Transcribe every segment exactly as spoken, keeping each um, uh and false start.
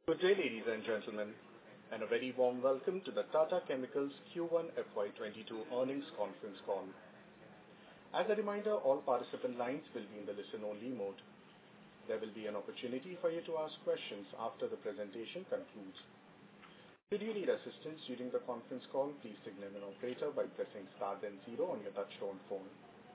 Good day, ladies and gentlemen, and a very warm welcome to the Tata Chemicals Q one F Y twenty-two earnings conference call. As a reminder, all participant lines will be in the listen-only mode. There will be an opportunity for you to ask questions after the presentation concludes. Should you need assistance during the conference call, please signal an operator by pressing star then zero on your touchtone phone.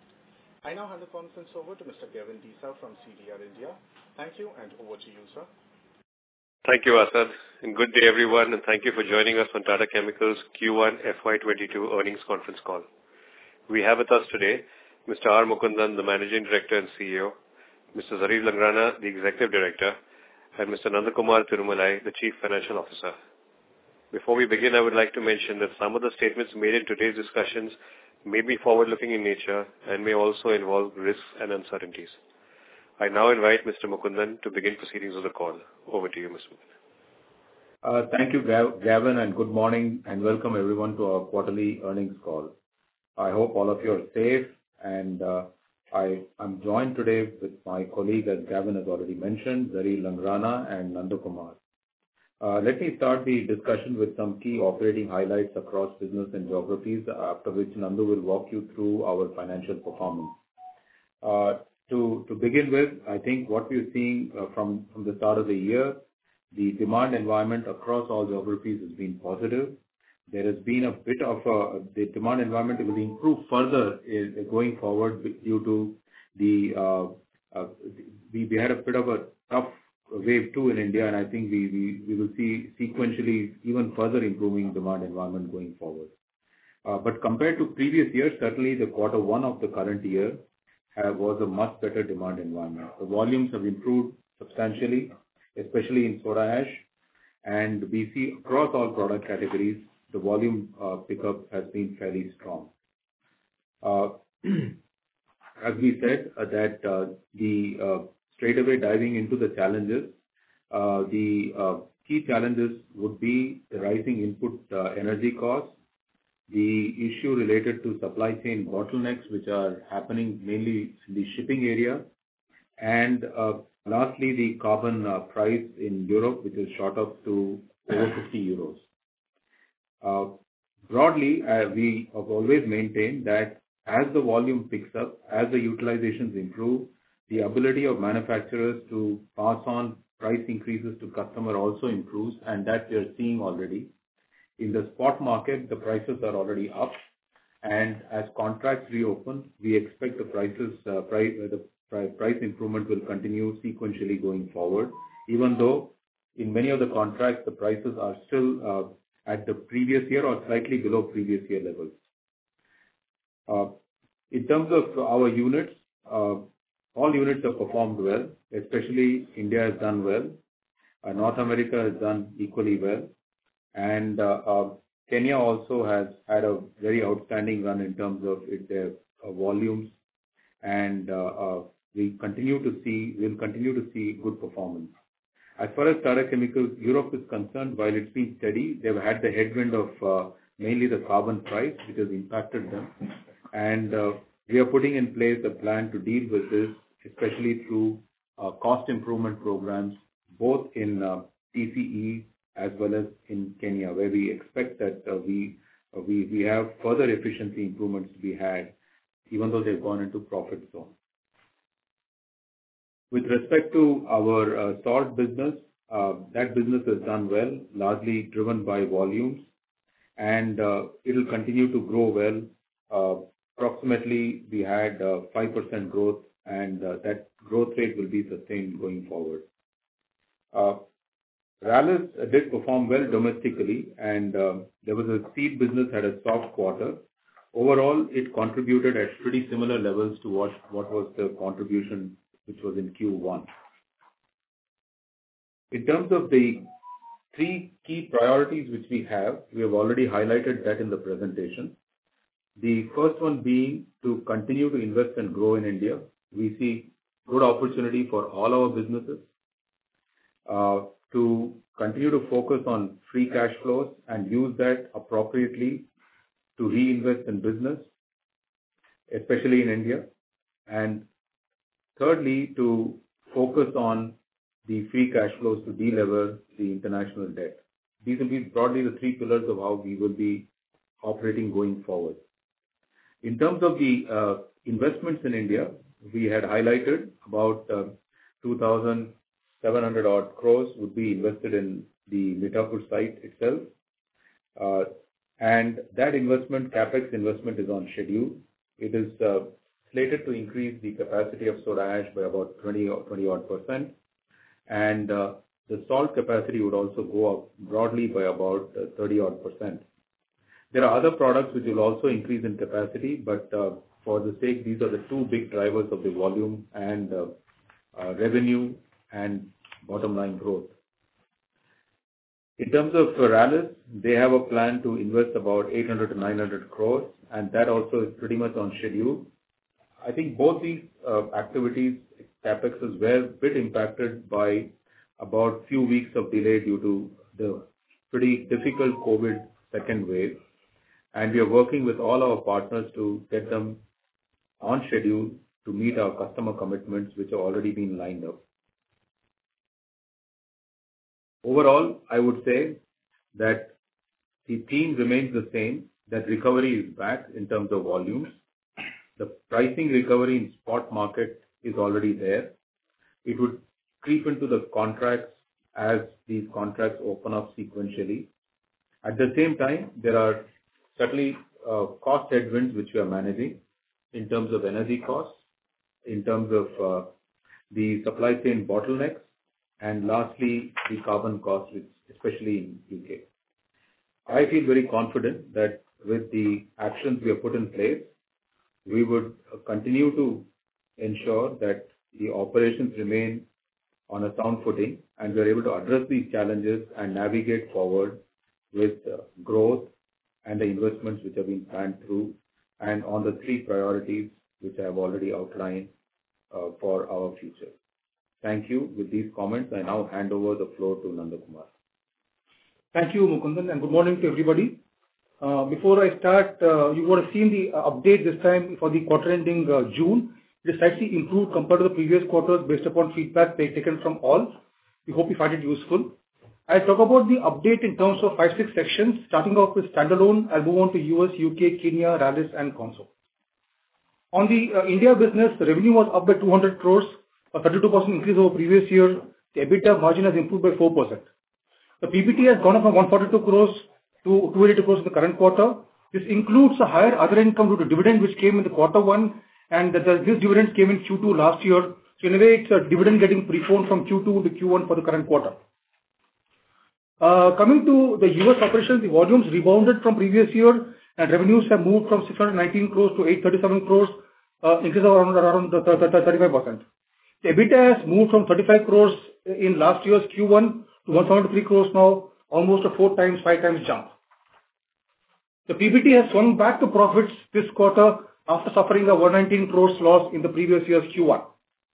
I now hand the conference over to Mister Gavin Desa from C D R India. Thank you, and over to you, sir. Thank you, Asad, and good day, everyone, and thank you for joining us on Tata Chemicals Q one F Y twenty-two earnings conference call. We have with us today Mister R. Mukundan, the Managing Director and C E O, Mister Zarir Langrana, the Executive Director, and Mister Nandakumar Tirumalai, the Chief Financial Officer. Before we begin, I would like to mention that some of the statements made in today's discussions may be forward-looking in nature and may also involve risks and uncertainties. I now invite Mister Mukundan to begin proceedings of the call. Over to you, Mister Uh, thank you, Gav- Gavin, and good morning, and welcome everyone to our quarterly earnings call. I hope all of you are safe, and uh, I, I'm joined today with my colleague, as Gavin has already mentioned, Zarir Langrana and Nandakumar. Uh, let me start the discussion with some key operating highlights across business and geographies, after which Nandu will walk you through our financial performance. Uh, To to begin with, I think what we're seeing uh, from from the start of the year, the demand environment across all geographies has been positive. There has been a bit of a the demand environment will improve further uh, going forward due to the uh, uh, we we had a bit of a tough wave two in India, and I think we we we will see sequentially even further improving demand environment going forward. Uh, but compared to previous years, certainly the quarter one of the current year Have, was a much better demand environment. The volumes have improved substantially, especially in soda ash, and we see across all product categories, the volume uh, pickup has been fairly strong. Uh, as we said, uh, that uh, the uh, straight away diving into the challenges, uh, the uh, key challenges would be the rising input uh, energy costs, the issue related to supply chain bottlenecks, which are happening mainly in the shipping area, and uh, lastly, the carbon uh, price in Europe, which is shot up to over fifty euros. Uh, broadly, uh, we have always maintained that as the volume picks up, as the utilizations improve, the ability of manufacturers to pass on price increases to customer also improves, and that we are seeing already. In the spot market, the prices are already up, and as contracts reopen, we expect the prices, uh, price, uh, the pri- price improvement will continue sequentially going forward, even though in many of the contracts, the prices are still uh, at the previous year or slightly below previous year levels. Uh, in terms of our units, uh, all units have performed well, especially India has done well, uh, North America has done equally well, and uh, uh, Kenya also has had a very outstanding run in terms of it, their uh, volumes, and uh, uh, we continue to see we'll continue to see good performance. As far as Tata Chemicals Europe is concerned, while it's been steady, they've had the headwind of uh, mainly the carbon price, which has impacted them, and uh, we are putting in place a plan to deal with this, especially through uh, cost improvement programs, both in uh, T C E as well as in Kenya, where we expect that uh, we, uh, we we have further efficiency improvements to be had, even though they've gone into profit zone. With respect to our uh, salt business, uh, that business has done well, largely driven by volumes, and uh, it will continue to grow well. Uh, approximately, we had uh, five percent growth, and uh, that growth rate will be sustained going forward. Uh, Rallis did perform well domestically, and uh, there was a seed business had a soft quarter. Overall, it contributed at pretty similar levels to what, what was the contribution which was in Q one. In terms of the three key priorities which we have, we have already highlighted that in the presentation. The first one being to continue to invest and grow in India. We see good opportunity for all our businesses. Uh, to continue to focus on free cash flows and use that appropriately to reinvest in business, especially in India. And thirdly, to focus on the free cash flows to delever the international debt. These will be broadly the three pillars of how we will be operating going forward. In terms of the uh, investments in India, we had highlighted about uh, two thousand seven hundred odd crores would be invested in the Mithapur site itself. Uh, and that investment, capex investment, is on schedule. It is uh, slated to increase the capacity of soda ash by about twenty or twenty odd percent. And uh, the salt capacity would also go up broadly by about uh, thirty odd percent. There are other products which will also increase in capacity, but uh, for the sake, these are the two big drivers of the volume and uh, uh, revenue and bottom line growth. In terms of Rallis, they have a plan to invest about eight hundred to nine hundred crores, and that also is pretty much on schedule. I think both these uh, activities, capexes, were a bit impacted by about few weeks of delay due to the pretty difficult COVID second wave. And we are working with all our partners to get them on schedule to meet our customer commitments, which have already been lined up. Overall, I would say that the theme remains the same, that recovery is back in terms of volumes. The pricing recovery in spot market is already there. It would creep into the contracts as these contracts open up sequentially. At the same time, there are certainly uh, cost headwinds which we are managing in terms of energy costs, in terms of uh, the supply chain bottlenecks, and lastly, the carbon costs, which especially in U K. I feel very confident that with the actions we have put in place, we would continue to ensure that the operations remain on a sound footing and we are able to address these challenges and navigate forward with uh, growth and the investments which have been planned through and on the three priorities which I have already outlined uh, for our future. Thank you. With these comments, I now hand over the floor to Nandakumar. Thank you, Mukundan, and good morning to everybody. Uh, before I start, uh, you would have seen the uh, update this time for the quarter ending uh, June. It is slightly improved compared to the previous quarters based upon feedback taken from all. We hope you find it useful. I'll talk about the update in terms of five, six sections, starting off with standalone. I'll move on to U S, U K, Kenya, Rallis, and Conso. On the uh, India business, the revenue was up by two hundred crores, a thirty-two percent increase over previous year. The EBITDA margin has improved by four percent. The P B T has gone up from one forty-two crores to two hundred eighty crores in the current quarter. This includes a higher other income due to dividend which came in the quarter one, and the, the, this dividend came in Q two last year. So in a way, it's a dividend getting preponed from Q two to Q one for the current quarter. Uh, coming to the U S operations, the volumes rebounded from previous year, and revenues have moved from six hundred nineteen crores to eight hundred thirty-seven crores, uh, increase of around, around thirty-five percent. The EBITDA has moved from thirty-five crores in last year's Q one to one hundred seventy-three crores now, almost a four times, five times jump. The P B T has swung back to profits this quarter after suffering a one hundred nineteen crores loss in the previous year's Q one.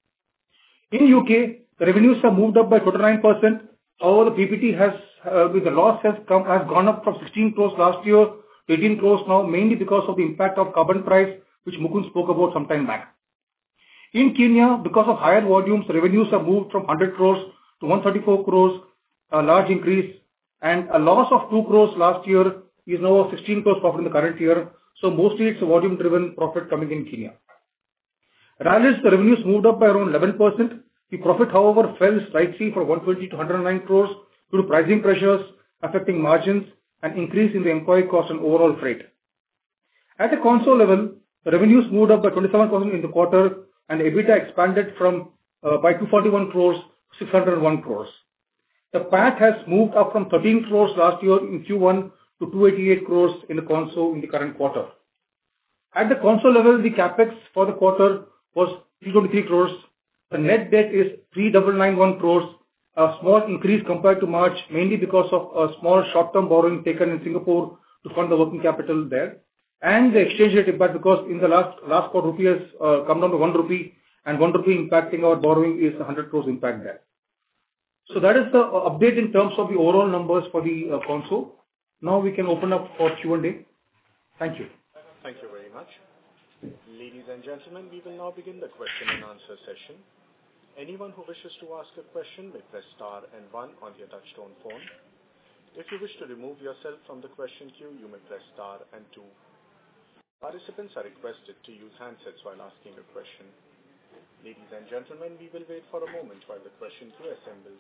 In U K, the revenues have moved up by twenty-nine percent. However, the P B T has, uh, with the loss has come, has gone up from sixteen crores last year to eighteen crores now, mainly because of the impact of carbon price, which Mukund spoke about some time back. In Kenya, because of higher volumes, revenues have moved from one hundred crores to one hundred thirty-four crores, a large increase, and a loss of two crores last year is now sixteen crores profit in the current year. So mostly it's a volume-driven profit coming in Kenya. Rallis, the revenues moved up by around eleven percent. The profit, however, fell slightly from one hundred twenty to one hundred nine crores due to pricing pressures affecting margins and increase in the employee cost and overall freight. At a console level, the revenues moved up by twenty-seven percent in the quarter, and EBITDA expanded from uh, by two hundred forty-one crores to six hundred one crores. The P A T has moved up from thirteen crores last year in Q one to two hundred eighty-eight crores in the console in the current quarter. At the console level, the capex for the quarter was three hundred twenty-three crores. The net debt is three thousand nine hundred ninety-one crores, a small increase compared to March, mainly because of a small short-term borrowing taken in Singapore to fund the working capital there. And the exchange rate impact, because in the last last quarter, rupee has uh, come down to one rupee, and one rupee impacting our borrowing is one hundred crores impact there. So that is the uh, update in terms of the overall numbers for the uh, console. Now we can open up for Q and A. Thank you. Thank you very much. Ladies and gentlemen, we will now begin the question and answer session. Anyone who wishes to ask a question may press star and one on your touchtone phone. If you wish to remove yourself from the question queue, you may press star and two. Participants are requested to use handsets while asking a question. Ladies and gentlemen, we will wait for a moment while the question queue assembles.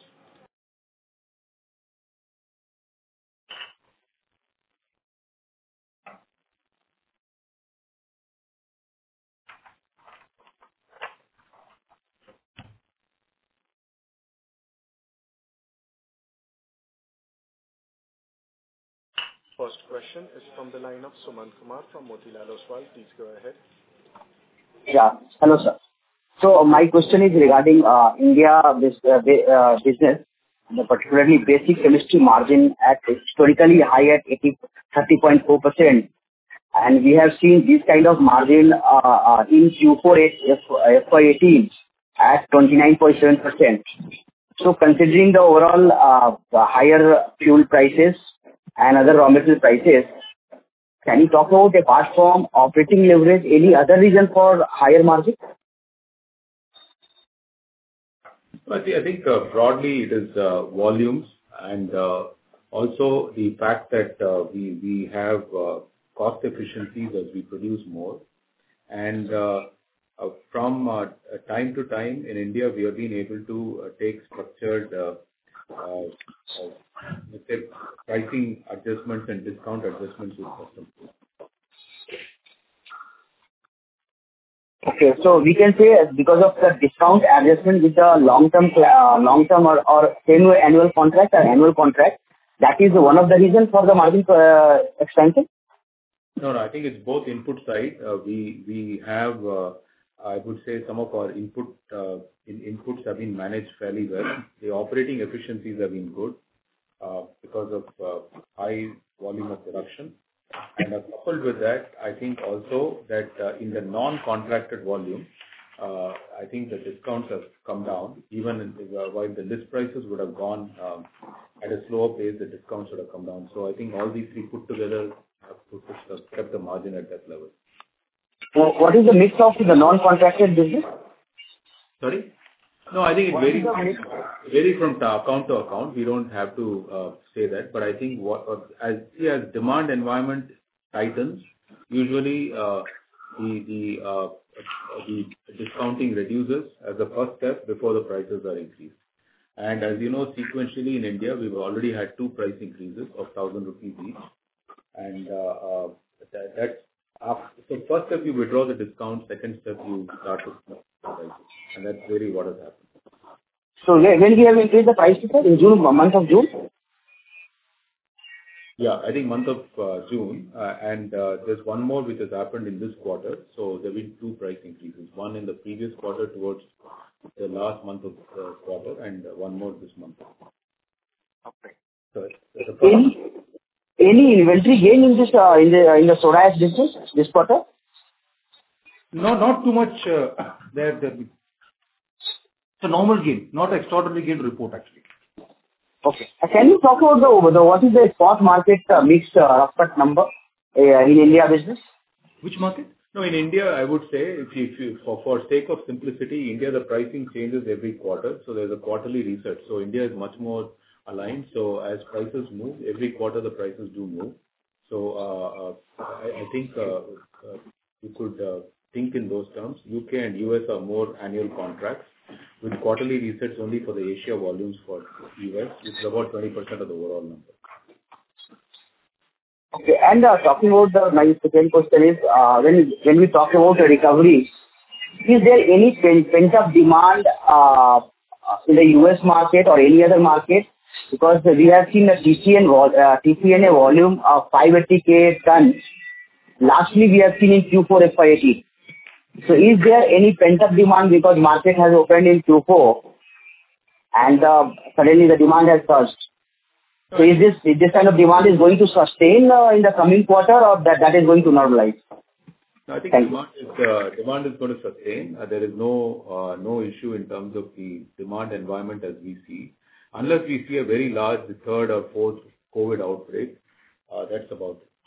First question is from the line of Sumant Kumar from Motilal Oswal. Please go ahead. Yeah. Hello, sir. So my question is regarding uh, India this, uh, uh, business, particularly basic chemistry margin at historically high at thirty point four percent. And we have seen this kind of margin uh, uh, in Q four F Y eighteen at twenty-nine point seven percent. So considering the overall uh, the higher fuel prices and other raw material prices, can you talk about, apart from operating leverage, any other reason for higher margin? I think, I think uh, broadly it is uh, volumes and uh, also the fact that uh, we, we have uh, cost efficiencies as we produce more. And uh, uh, from uh, time to time in India, we have been able to uh, take structured uh, uh, uh, let's say pricing adjustments and discount adjustments with customers. Okay, so we can say because of the discount adjustment with the long-term, uh, long-term or, or semi-annual contract or annual contract, that is one of the reasons for the margin uh, expansion? No, no, I think it's both input side. Uh, we we have, uh, I would say, some of our input uh, in inputs have been managed fairly well. The operating efficiencies have been good uh, because of uh, high volume of production. And uh, coupled with that, I think also that uh, in the non-contracted volume, uh, I think the discounts have come down. Even in, uh, while the list prices would have gone um, at a slower pace, the discounts would have come down. So I think all these three put together have put, uh, kept the margin at that level. So what is the mix of the non-contracted business? Sorry? No, I think it varies, varies from account to account. We don't have to uh, say that, but I think what uh, as as demand environment tightens, usually uh, the the uh, the discounting reduces as a first step before the prices are increased. And as you know, sequentially in India, we've already had two price increases of thousand rupees each, and uh, uh, that, that's after, so first step you withdraw the discount, second step you start to prices, and that's really what has happened. So when we have increased the price in June, month of June? Yeah, I think month of uh, June, uh, and uh, there's one more which has happened in this quarter. So there have been two price increases, one in the previous quarter towards the last month of the quarter, and uh, one more this month. Okay. So any, any inventory gain in this uh, in the in the soda ash business this quarter? No, not too much. Uh, there, there. It's a normal gain, not extraordinary gain to report actually. Okay. Uh, can you talk about the, the what is the spot market uh, mix uh, rough cut number uh, in India business? Which market? No, in India, I would say, if you, if you for, for sake of simplicity, India, the pricing changes every quarter, so there's a quarterly reset. So India is much more aligned. So as prices move, every quarter the prices do move. So uh, uh, I, I think uh, uh, you could uh, think in those terms. U K and U S are more annual contracts, with quarterly resets only for the Asia volumes for U S, which is about twenty percent of the overall number. Okay. And uh, talking about the, my second question is, uh, when, when we talk about a recovery, is there any pent-up demand uh, in the U S market or any other market? Because we have seen a T C N, uh, T C N A volume of five hundred eighty K tons. Lastly, we have seen in Q four F Y eighteen. So is there any pent-up demand because market has opened in Q four and uh, suddenly the demand has surged? So is this, is this kind of demand is going to sustain uh, in the coming quarter or that, that is going to normalize? I think Thank demand is, uh, demand is going to sustain. Uh, there is no uh, no issue in terms of the demand environment as we see. Unless we see a very large third or fourth COVID outbreak, uh, that's about it.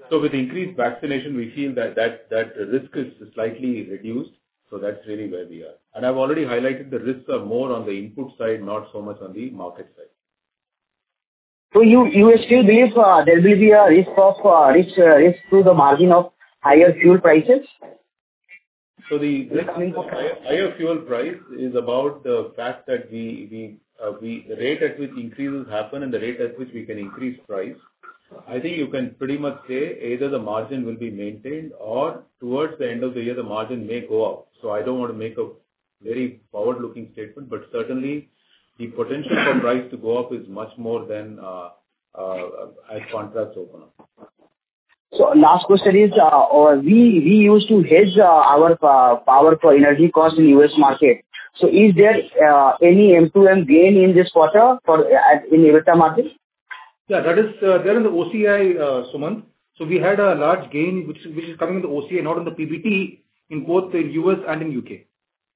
So with increased vaccination, we feel that that that risk is slightly reduced. So that's really where we are. And I've already highlighted the risks are more on the input side, not so much on the market side. So you you still believe uh, there will be a risk of uh, risk uh, risk to the margin of higher fuel prices? So the risk of higher, higher fuel price is about the fact that we we uh, we the rate at which increases happen and the rate at which we can increase price. I think you can pretty much say either the margin will be maintained or towards the end of the year the margin may go up. So I don't want to make a very forward-looking statement, but certainly the potential for price to go up is much more than uh, uh, as contracts open up. So last question is, uh, we we used to hedge uh, our uh, power for energy cost in U S market. So is there uh, any M two M gain in this quarter for uh, in EBITDA margin? Yeah, that is uh, there in the O C I, uh, Sumant. So we had a large gain which is, which is coming in the O C I, not in the P B T, in both in U S and in U K.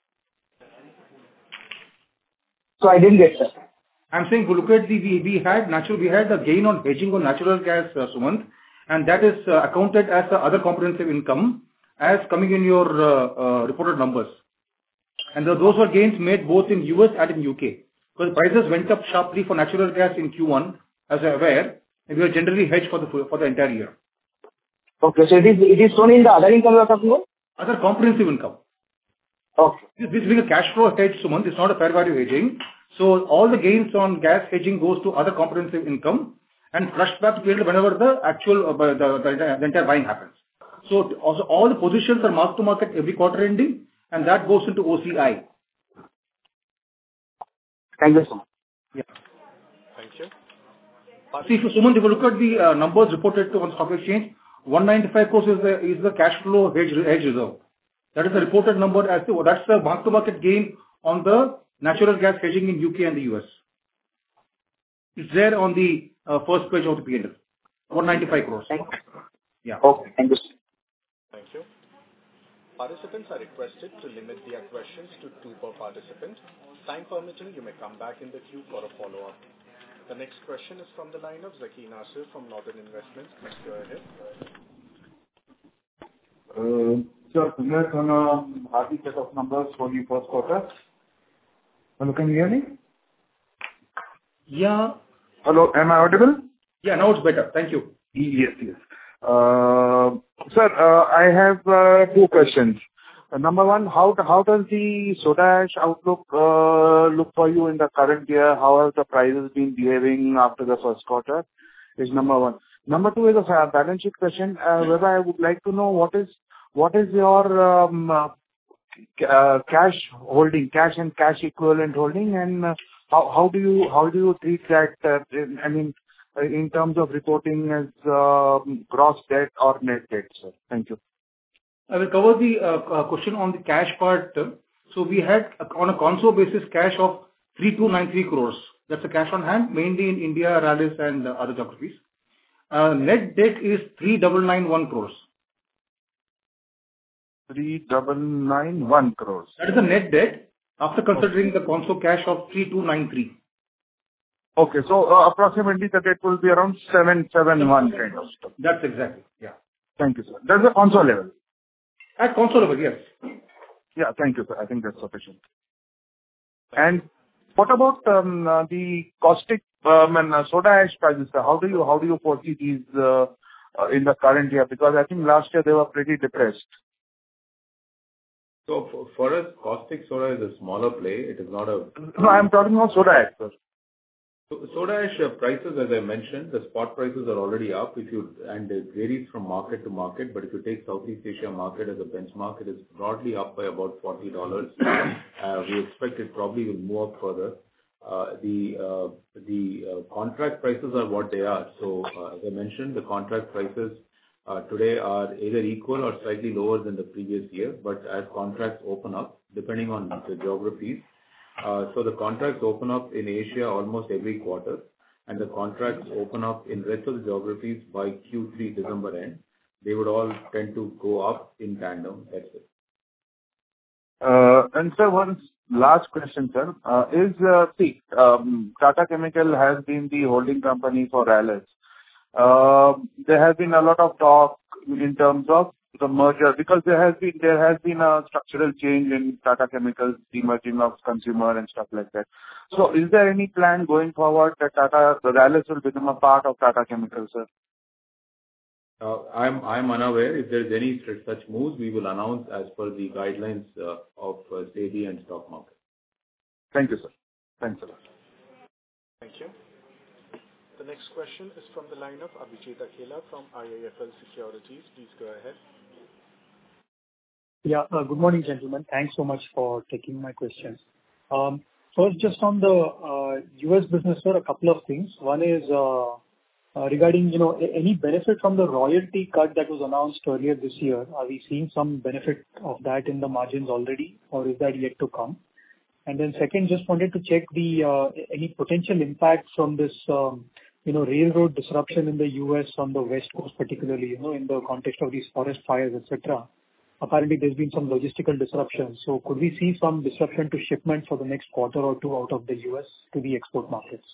So I didn't get that. I'm saying, look at the, we, we had natural, we had a gain on hedging on natural gas, uh, Sumant, and that is uh, accounted as the other comprehensive income as coming in your uh, uh, reported numbers. And the, those were gains made both in U S and in U K. Because prices went up sharply for natural gas in Q one, as you're aware, and we are generally hedged for the for the entire year. Okay, so it is it is shown in the other income you are talking about? Other comprehensive income. Okay. This, this being a cash flow hedge, Sumant, it's not a fair value hedging. So all the gains on gas hedging goes to other comprehensive income and flushed back to P and L whenever the actual uh, the, the, the entire buying happens. So also all the positions are marked to market every quarter ending, and that goes into O C I. Thank you so much. Yeah. Thank you. See, if you, Sumant, if you look at the uh, numbers reported to on stock exchange, one ninety-five crores is the is the cash flow hedge hedge reserve. That is the reported number as to that's the mark to market gain on the natural gas hedging in U K and the U S. It's there on the uh, first page of the P and L. one ninety-five crores. Thank you. Yeah. Okay, thank you. Thank you. Participants are requested to limit their questions to two per participant. Time permitting, you may come back in the queue for a follow-up. The next question is from the line of Zaki Nasir from Northern Investments. Please go ahead. Uh, sir, congrats on a hearty set of numbers for the first quarter. Hello, can you hear me? Yeah. Hello, am I audible? Yeah, now it's better. Thank you. Yes, yes. Uh, sir, uh, I have uh, two questions. Uh, number one, how how does the soda ash outlook uh, look for you in the current year? How have the prices been behaving after the first quarter? Is number one. Number two is a balance sheet question. Uh, whether I would like to know what is what is your um, uh, uh, cash holding, cash and cash equivalent holding, and uh, how how do you how do you treat that? Uh, in, I mean, uh, in terms of reporting as uh, gross debt or net debt, sir. Thank you. I will cover the uh, uh, question on the cash part. So we had uh, on a console basis cash of three thousand two hundred ninety-three crores. That's the cash on hand, mainly in India, Rallis and uh, other geographies. Uh, net debt is three thousand nine hundred ninety-one crores. three thousand nine hundred ninety-one crores. That is the net debt after considering the console cash of three thousand two hundred ninety-three. Okay, so uh, approximately the debt will be around seven seventy-one kind of stuff. That's exactly, yeah. Thank you, sir. That's the console level. At console level, yes. Yeah, thank you, sir. I think that's sufficient. And what about um, uh, the caustic um, and uh, soda ash prices, sir? How do you how do you foresee these uh, uh, in the current year? Because I think last year they were pretty depressed. So for, for us, caustic soda is a smaller play. It is not a... No, I'm talking about soda ash, sir. So soda ash uh, prices, as I mentioned, the spot prices are already up. If you and it varies from market to market, but if you take Southeast Asia market as a benchmark, it is broadly up by about forty dollars. Uh, we expect it probably will move up further. Uh, the uh, the uh, contract prices are what they are. So uh, as I mentioned, the contract prices uh, today are either equal or slightly lower than the previous year. But as contracts open up, depending on the geographies, Uh, so the contracts open up in Asia almost every quarter, and the contracts open up in rest of the geographies by Q three December end. They would all tend to go up in tandem. That's it. Uh, and sir, one last question, sir, uh, is uh, see, um, Tata Chemical has been the holding company for Rallis. Uh, there has been a lot of talk in terms of the merger, because there has been there has been a structural change in Tata Chemicals, demerging of consumer and stuff like that. So, is there any plan going forward that Tata the Rallis will become a part of Tata Chemicals, sir? Uh, I'm I'm unaware. If there's any such moves, we will announce as per the guidelines uh, of uh, SEBI and stock market. Thank you, sir. Thanks a lot. Thank you. The next question is from the line of Abhijit Akela from I I F L Securities. Please go ahead. Yeah. uh, Good morning, gentlemen. Thanks so much for taking my questions. Um, First, just on the uh, U S business, sir, a couple of things. One is uh, uh, regarding, you know, a- any benefit from the royalty cut that was announced earlier this year. Are we seeing some benefit of that in the margins already, or is that yet to come? And then second, just wanted to check the uh, any potential impact from this, um, you know, railroad disruption in the U S on the West Coast, particularly, you know, in the context of these forest fires, et cetera. Apparently, there's been some logistical disruption. So could we see some disruption to shipment for the next quarter or two out of the U S to the export markets?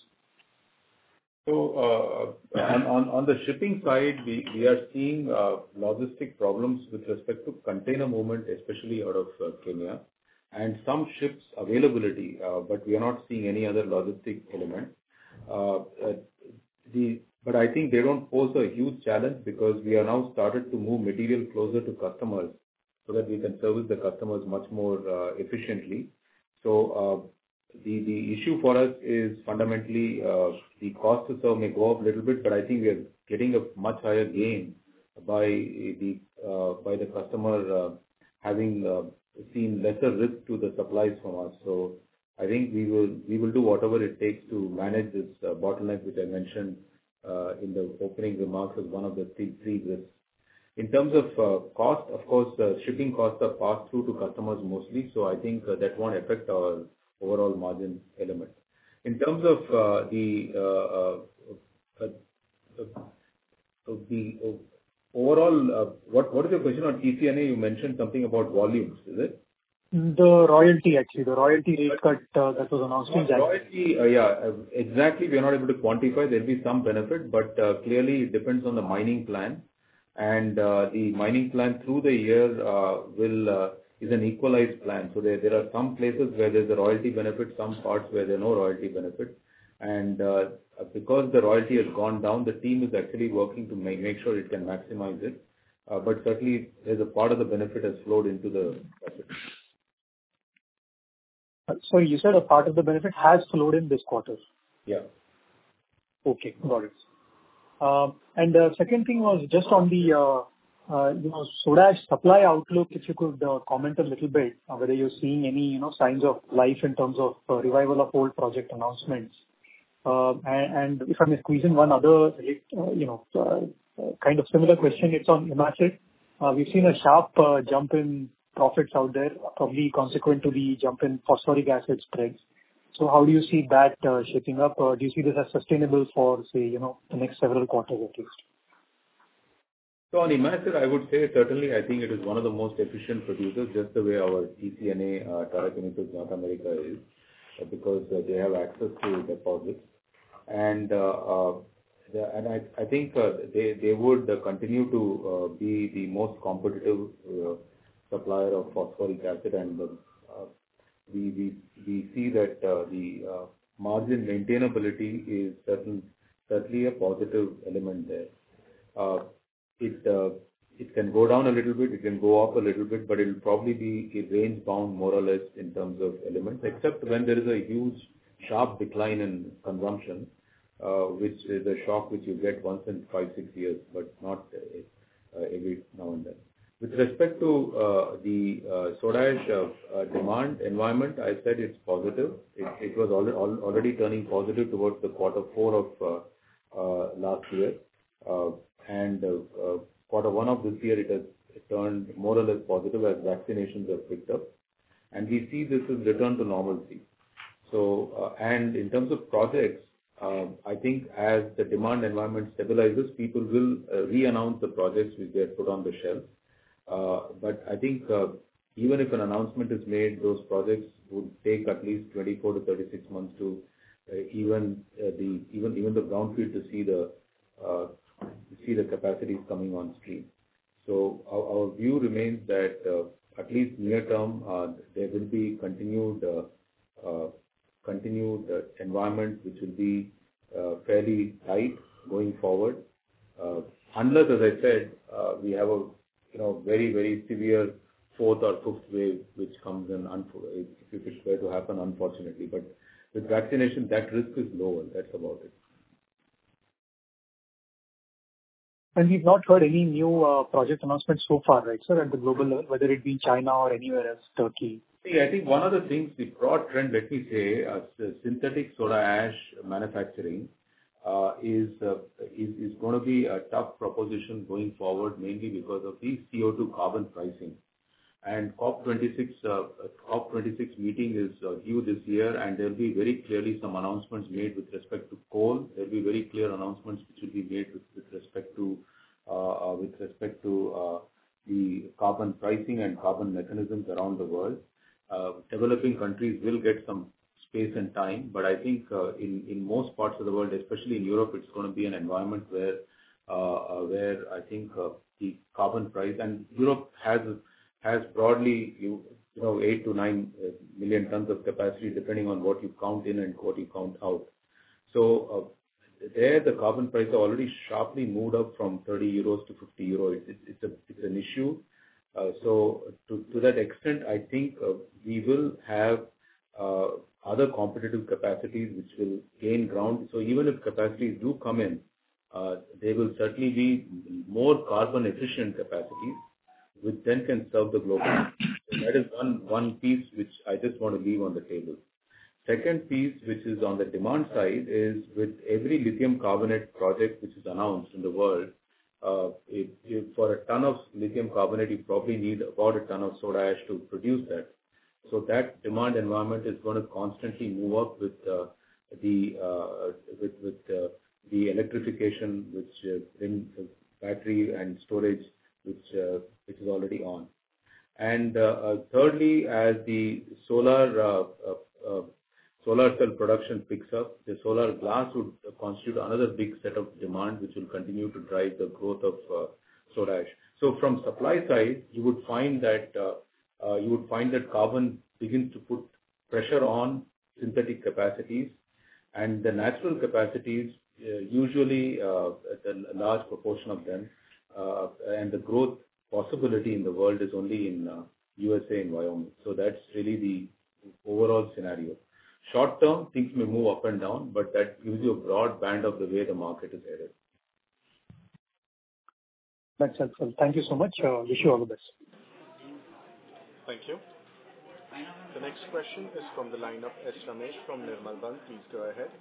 So, uh, on on on the shipping side, we we are seeing uh, logistic problems with respect to container movement, especially out of uh, Kenya, and some ships availability, uh, but we are not seeing any other logistic element. Uh, uh, the But I think they don't pose a huge challenge, because we are now started to move material closer to customers so that we can service the customers much more uh, efficiently. So, uh, The the issue for us is fundamentally uh, the cost to serve may go up a little bit, but I think we are getting a much higher gain by the uh, by the customer uh, having uh, seen lesser risk to the supplies from us. So I think we will we will do whatever it takes to manage this uh, bottleneck, which I mentioned uh, in the opening remarks as one of the three three risks. In terms of uh, cost, of course, uh, shipping costs are passed through to customers mostly, so I think uh, that won't affect our overall margin element. In terms of uh, the uh, uh, uh, uh, the uh, overall, uh, what what is your question on T C N A? You mentioned something about volumes, is it? The royalty, actually, the royalty rate cut uh, that was announced in January. Royalty, uh, yeah, uh, exactly. We are not able to quantify. There will be some benefit, but uh, clearly it depends on the mining plan. And uh, the mining plan through the year uh, will uh, is an equalized plan. So there, there are some places where there's a royalty benefit, some parts where there's no royalty benefit. And uh, because the royalty has gone down, the team is actually working to make, make sure it can maximize it. Uh, but certainly, there's a part of the benefit has flowed into the budget. Sorry, you said a part of the benefit has flowed in this quarter. Yeah. Okay, got it. Uh, And the second thing was just on the, uh, uh, you know, soda ash supply outlook, if you could uh, comment a little bit, uh, whether you're seeing any, you know, signs of life in terms of uh, revival of old project announcements. Uh, And and if I may squeeze in one other, uh, you know, uh, uh, kind of similar question, it's on IMACID. Uh, We've seen a sharp uh, jump in profits out there, probably consequent to the jump in phosphoric acid spreads. So how do you see that uh, shaping up? Uh, Do you see this as sustainable for, say, you know, the next several quarters at least? So on IMACID, I would say certainly I think it is one of the most efficient producers, just the way our T C N A, uh, Tata Chemicals North America is, uh, because uh, they have access to deposits. And uh, uh, the, and I, I think uh, they, they would uh, continue to uh, be the most competitive uh, supplier of phosphoric acid, and uh, we, we, we see that uh, the uh, margin maintainability is certain, certainly a positive element there. Uh, It uh, it can go down a little bit, it can go up a little bit, but it will probably be range bound more or less in terms of elements, except when there is a huge sharp decline in consumption, uh, which is a shock which you get once in five, six years, but not uh, uh, every now and then. With respect to uh, the uh, soda ash uh, uh, demand environment, I said it's positive. It, it was already, already turning positive towards the quarter four of uh, uh, last year. Uh, and uh, uh, quarter one of this year, it has turned more or less positive as vaccinations have picked up. And we see this as return to normalcy. So, uh, and in terms of projects, uh, I think as the demand environment stabilizes, people will uh, re-announce the projects which they have put on the shelf. Uh, but I think uh, even if an announcement is made, those projects would take at least twenty-four to thirty-six months to uh, even uh, the even even the brownfield to see the uh, see the capacities coming on stream. So our, our view remains that uh, at least near term uh, there will be continued uh, uh, continued uh, environment which will be uh, fairly tight going forward, uh, unless, as I said, uh, we have a you know very very severe fourth or fifth wave which comes in if it is were to happen, unfortunately. But with vaccination, that risk is lower. That's about it. And we've not heard any new uh, project announcements so far, right, sir, at the global level, whether it be in China or anywhere else, Turkey? See, I think one of the things, the broad trend, let me say, uh, synthetic soda ash manufacturing uh, is, uh, is is going to be a tough proposition going forward, mainly because of the C O two carbon pricing. And COP twenty-six uh, COP twenty-six meeting is uh, due this year, and there will be very clearly some announcements made with respect to coal. There will be very clear announcements which will be made with, with respect to uh, uh, with respect to uh, the carbon pricing and carbon mechanisms around the world. Uh, developing countries will get some space and time, but I think uh, in in most parts of the world, especially in Europe, it's going to be an environment where uh, uh, where I think uh, the carbon price, and Europe has has broadly you you know eight to nine uh, million tons of capacity, depending on what you count in and what you count out. So uh, there, the carbon price has already sharply moved up from thirty euros to fifty euros. It's, it's a it's an issue. Uh, so to to that extent, I think uh, we will have uh, other competitive capacities which will gain ground. So even if capacities do come in, uh, they will certainly be more carbon efficient capacities, which then can serve the global. So that is one one piece which I just want to leave on the table. Second piece, which is on the demand side, is with every lithium carbonate project which is announced in the world, uh, it, it, for a ton of lithium carbonate, you probably need about a ton of soda ash to produce that. So that demand environment is going to constantly move up with uh, the uh, with with uh, the electrification, which uh, brings battery and storage, which uh, which is already on. And uh, uh, thirdly, as the solar uh, uh, uh, solar cell production picks up, the solar glass would constitute another big set of demand, which will continue to drive the growth of uh, soda ash. So from supply side, you would find that uh, uh, you would find that carbon begins to put pressure on synthetic capacities, and the natural capacities, uh, usually uh, the large proportion of them, uh, and the growth possibility in the world is only in uh, U S A and Wyoming. So that's really the overall scenario. Short term, things may move up and down, but that gives you a broad band of the way the market is headed. That's helpful. Thank you so much. Uh, wish you all the best. Thank you. The next question is from the line of S. Ramesh from Nirmal Bang. Please go ahead.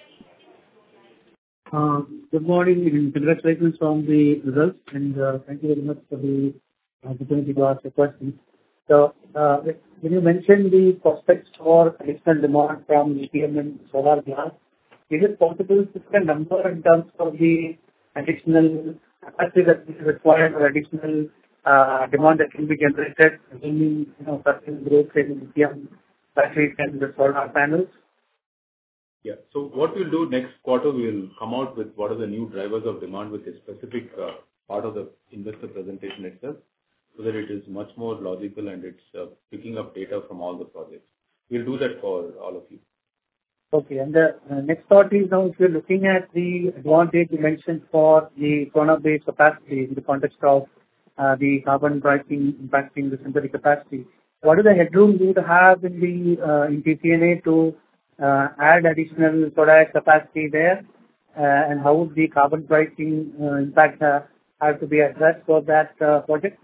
Uh, good morning and congratulations on the results, and uh, thank you very much for the opportunity to ask a question. So, uh, when you mentioned the prospects for additional demand from lithium and solar glass, is it possible to put a number in terms of the additional capacity that is required or additional uh, demand that can be generated, assuming you know certain growth in lithium batteries and the solar panels? Yeah. So what we'll do next quarter, we'll come out with what are the new drivers of demand with a specific uh, part of the investor presentation itself, so that it is much more logical and it's uh, picking up data from all the projects. We'll do that for all of you. Okay. And the uh, next thought is now if you're looking at the advantage you mentioned for the solar-based capacity in the context of uh, the carbon pricing impacting the synthetic capacity, what is the headroom you would have in the uh, in T C N A to uh, add additional soda ash capacity there? Uh, and how would the carbon pricing uh, impact uh, have to be addressed for that uh, project?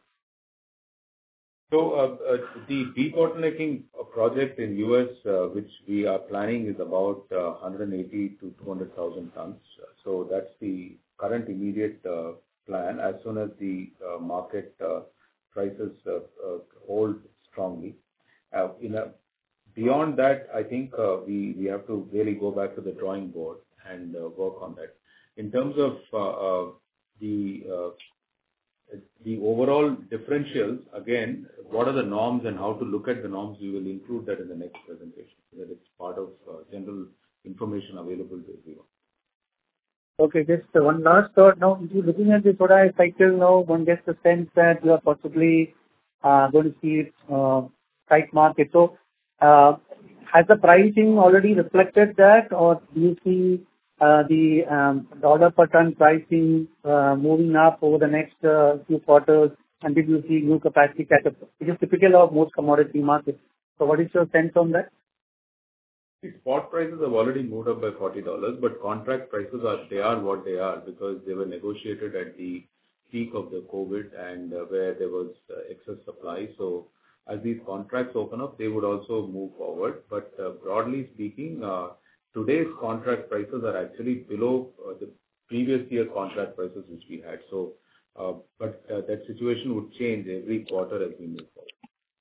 So uh, uh, the debottlenecking project in U S, uh, which we are planning, is about uh, one hundred eighty to two hundred thousand tons. So that's the current immediate uh, plan. As soon as the uh, market uh, prices uh, uh, hold strongly, uh, in a, beyond that, I think uh, we we have to really go back to the drawing board and uh, work on that. In terms of uh, uh, the uh, The overall differentials, again, what are the norms and how to look at the norms, we will include that in the next presentation, so that it's part of uh, general information available to everyone. Okay, just uh, one last thought. Now, if you're looking at the soda ash cycle now, one gets the sense that you are possibly uh, going to see uh, tight market. So, uh, has the pricing already reflected that, or do you see uh, the um, dollar per ton pricing uh, moving up over the next uh, few quarters until you see new capacity catch up? It is typical of most commodity markets. So, what is your sense on that? The spot prices have already moved up by forty dollars, but contract prices are, they are what they are because they were negotiated at the peak of the COVID and uh, where there was uh, excess supply. So as these contracts open up, they would also move forward. But uh, broadly speaking, uh, today's contract prices are actually below uh, the previous year contract prices which we had. So, uh, but uh, that situation would change every quarter as we move forward.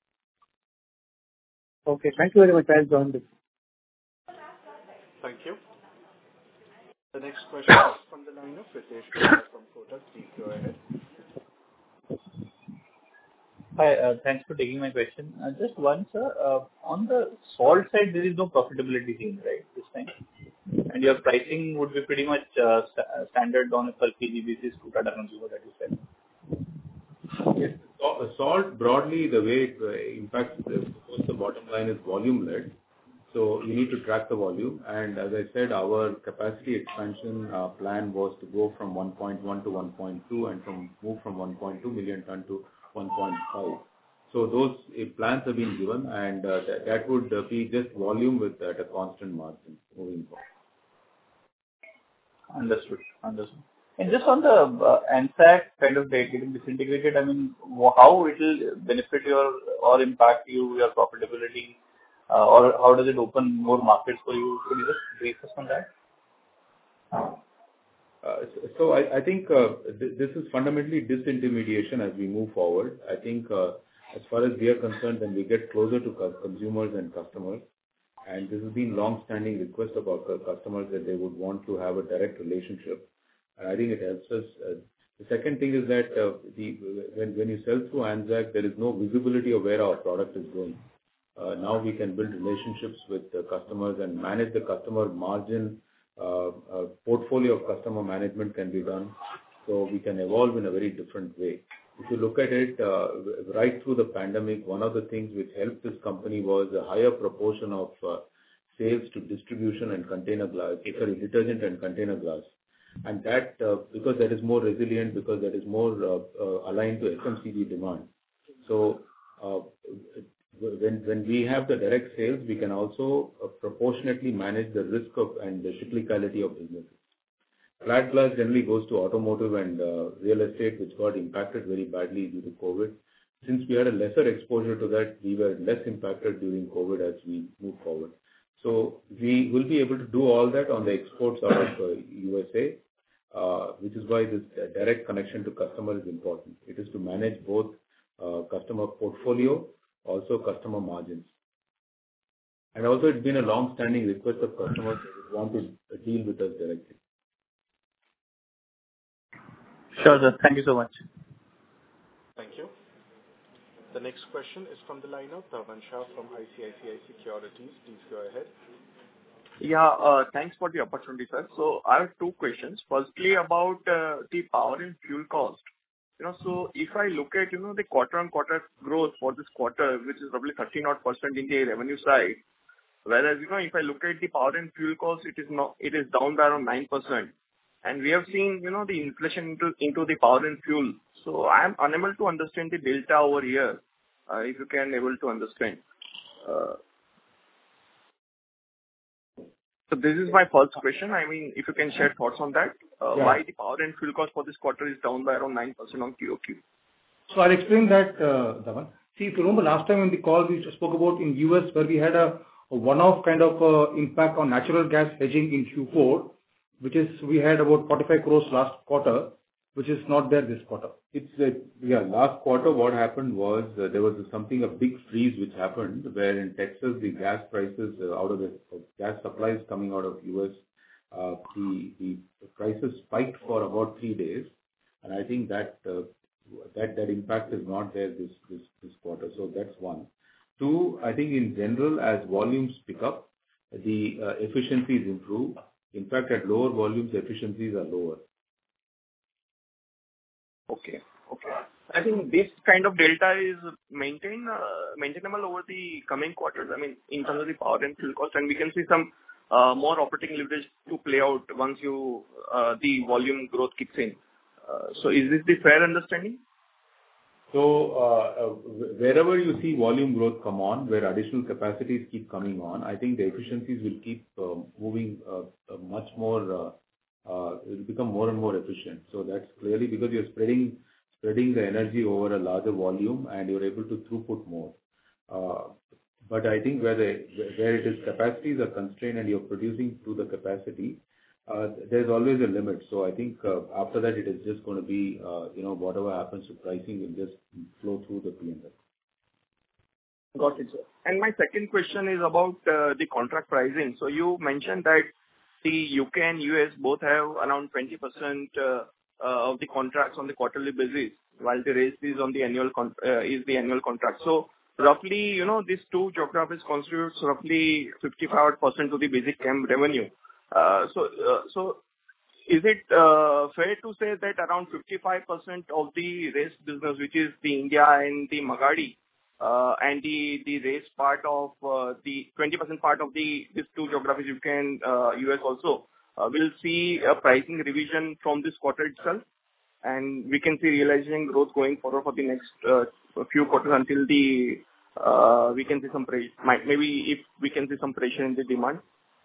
Okay, thank you very much. I'll join this. Thank you. The next question is from the line of Ritesh Kumar from Kotak. Please go ahead. Hi, uh, thanks for taking my question. Uh, just one, sir. Uh, on the salt side, there is no profitability gain, right, this time? And your pricing would be pretty much uh, st- standard on a per kg basis to Tata Consumer that you said. Yes. So, salt broadly, the way it uh, impacts the, of course, the bottom line is volume-led. So you need to track the volume. And as I said, our capacity expansion uh, plan was to go from one point one to one point two and from move from one point two million ton to one point five. So those uh, plans have been given, and uh, that, that would uh, be just volume with uh, at a constant margin moving forward. Understood. Understood. And just on the uh, ANSAC kind of debt getting disintegrated, I mean, how it will benefit your or impact you, your profitability? Uh, or how does it open more markets for you? Could you just brief us on that? Uh, so I, I think uh, th- this is fundamentally disintermediation as we move forward. I think uh, as far as we are concerned, when we get closer to co- consumers and customers, and this has been long-standing request of our customers that they would want to have a direct relationship, and I think it helps us. Uh, the second thing is that uh, the when when you sell through ANSAC, there is no visibility of where our product is going. Uh, now we can build relationships with the customers and manage the customer margin. Uh, uh, portfolio of customer management can be done, so we can evolve in a very different way. If you look at it, uh, right through the pandemic, one of the things which helped this company was a higher proportion of uh, sales to distribution and container glass, sorry, detergent and container glass. And that, uh, because that is more resilient, because that is more uh, uh, aligned to F M C G demand. So, uh, When when we have the direct sales, we can also uh, proportionately manage the risk of and the cyclicality of businesses. Flat glass generally goes to automotive and uh, real estate, which got impacted very badly due to COVID. Since we had a lesser exposure to that, we were less impacted during COVID as we move forward. So we will be able to do all that on the exports out of uh, U S A, uh, which is why this uh, direct connection to customer is important. It is to manage both uh, customer portfolio, also customer margins. And also it's been a long-standing request of customers who want to deal with us directly. Sure, sir. Thank you so much. Thank you. The next question is from the line of Dhavan Shah from I C I C I Securities. Please go ahead. Yeah, uh, thanks for the opportunity, sir. So I have two questions. Firstly, about uh, the power and fuel cost. You know, so if I look at, you know, the quarter-on-quarter growth for this quarter, which is roughly thirteen odd percent in the revenue side, whereas, you know, if I look at the power and fuel cost, it is not, it is down by around nine percent. And we have seen, you know, the inflation into, into the power and fuel. So I am unable to understand the delta over here, uh, if you can able to understand. Uh, so this is my first question. I mean, if you can share thoughts on that, uh, yeah. Why the power and fuel cost for this quarter is down by around nine percent on Q O Q. So I'll explain that, uh, Dhawan. See, if you remember last time in the call we spoke about in U S where we had a, a one-off kind of uh, impact on natural gas hedging in Q four, which is we had about forty-five crores last quarter, which is not there this quarter. It's uh, yeah. Last quarter, what happened was uh, there was something a big freeze which happened where in Texas the gas prices uh, out of the uh, gas supplies coming out of U S uh, the the prices spiked for about three days, and I think that uh, that that impact is not there this this this quarter. So that's one. Two, I think in general as volumes pick up, the uh, efficiencies improve. In fact, at lower volumes, efficiencies are lower. Okay. Okay. I think this kind of delta is maintain uh, maintainable over the coming quarters, I mean, in terms of the power and fuel cost, and we can see some uh, more operating leverage to play out once you uh, the volume growth kicks in. Uh, So is this the fair understanding? So, uh, uh, wherever you see volume growth come on, where additional capacities keep coming on, I think the efficiencies will keep uh, moving uh, uh, much more, uh, uh, it will become more and more efficient. So that's clearly because you're spreading spreading the energy over a larger volume and you're able to throughput more. Uh, But I think where the where it is capacities are constrained and you're producing to the capacity, uh, there's always a limit. So I think uh, after that, it is just going to be, uh, you know, whatever happens to pricing will just flow through the P and L. Got it, sir. And my second question is about uh, the contract pricing. So you mentioned that the U K and U S both have around twenty percent uh, uh, of the contracts on the quarterly basis, while the rest is on the annual con- uh, is the annual contract. So roughly, you know, these two geographies constitutes roughly fifty-five percent to the basic chem revenue. Uh, So, uh, so is it uh, fair to say that around fifty-five percent of the rest business, which is the India and the Magadi, uh, and the the rest part of uh, the twenty percent part of the these two geographies, U K and uh, U S also, uh, will see a pricing revision from this quarter itself, and we can see realizing growth going forward for the next uh, few quarters until the uh, we can see some pressure. Might maybe if we can see some pressure in the demand.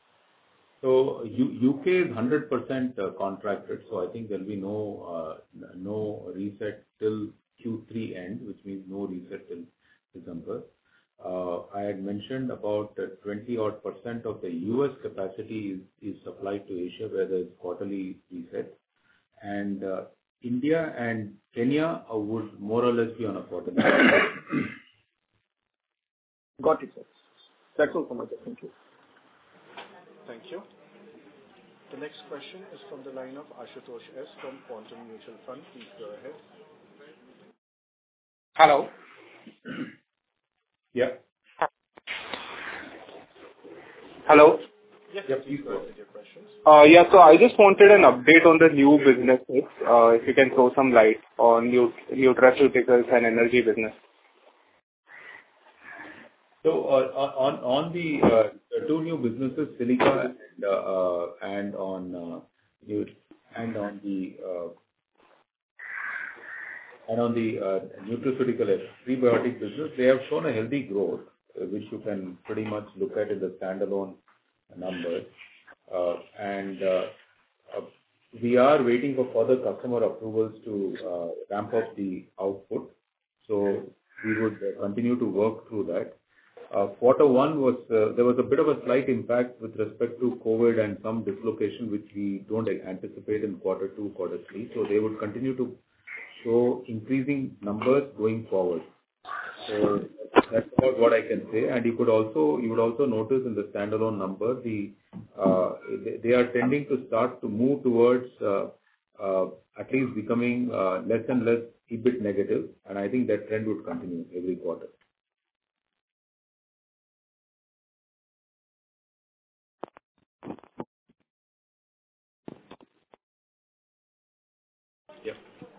So U- UK is one hundred percent uh, contracted, so I think there'll be no uh, no reset till Q three end, which means no reset till December. Uh, I had mentioned about uh, twenty odd percent of the U S capacity is, is supplied to Asia, where there's quarterly reset, and uh, India and Kenya uh, would more or less be on a quarterly. Got it, sir. That's all from my side. Thank you. Thank you. The next question is from the line of Ashutosh S. from Quantum Mutual Fund. Please go ahead. Hello. Yeah. Hello. Yes, Yeah, please please go go ahead with your questions. Uh, yeah, so I just wanted an update on the new businesses. Uh, if you can throw some light on new nutraceuticals and energy business. So uh, on on the uh, two new businesses, Silica and uh, uh, and on uh, new- and on the uh, and on the uh, nutraceutical prebiotic business, they have shown a healthy growth, uh, which you can pretty much look at in the standalone numbers. Uh, And uh, uh, we are waiting for further customer approvals to uh, ramp up the output. So we would uh, continue to work through that. Uh, Quarter one was, uh, there was a bit of a slight impact with respect to COVID and some dislocation, which we don't anticipate in quarter two, quarter three. So they would continue to show increasing numbers going forward. So that's about what I can say. And you could also, you would also notice in the standalone number, the, uh, they, they are tending to start to move towards, uh, uh, at least becoming, uh, less and less E B I T negative. And I think that trend would continue every quarter. Yep.